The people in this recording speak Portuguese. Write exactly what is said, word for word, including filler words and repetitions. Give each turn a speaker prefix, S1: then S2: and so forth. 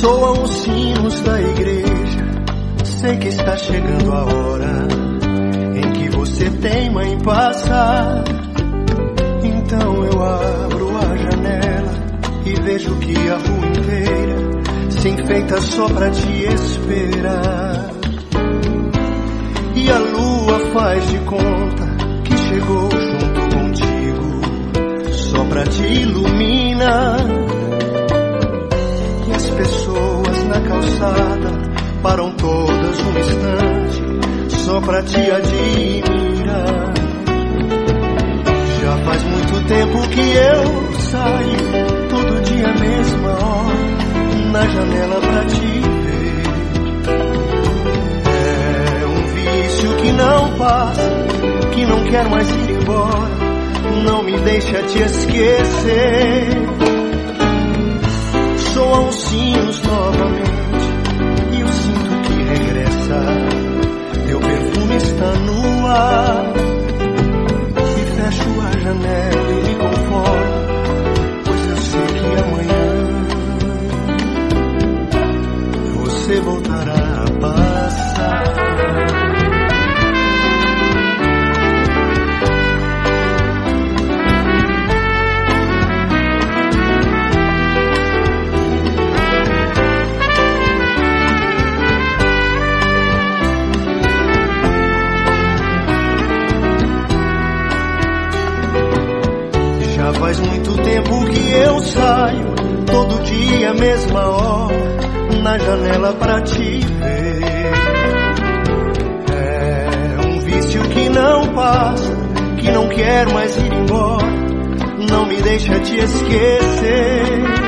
S1: Soam os sinos da igreja, sei que está chegando a hora em que você teima em passar. Então eu abro a janela e vejo que a rua inteira se enfeita só pra te esperar. E a lua faz de conta que chegou junto contigo, só pra te iluminar. E as pessoas na calçada param todas um instante, só pra te admirar. Já faz muito tempo que eu saio, todo dia mesma hora, na janela pra te ver. É um vício que não passa, que não quer mais ir embora, não me deixa te esquecer. Soam os sinos novamente e eu sinto que regressa. Teu perfume está no ar. Fecho a janela e me conformo, pois eu sei que amanhã você voltará a passar. Faz muito tempo que eu saio, todo dia, mesma hora, na janela pra te ver. É um vício que não passa, que não quer mais ir embora, não me deixa te esquecer.